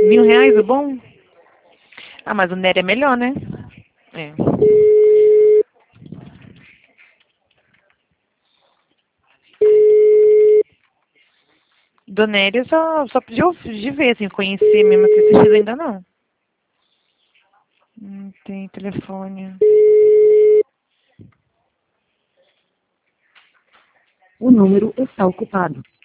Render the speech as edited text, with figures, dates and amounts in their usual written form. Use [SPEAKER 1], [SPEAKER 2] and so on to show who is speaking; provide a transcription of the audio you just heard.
[SPEAKER 1] R$ 1.000 o bom? Ah, mas o Nery é melhor, né? É. Do Nery eu só de ver, assim, conhecer mesmo, que assistido ainda não. Não tem telefone.
[SPEAKER 2] O número está ocupado.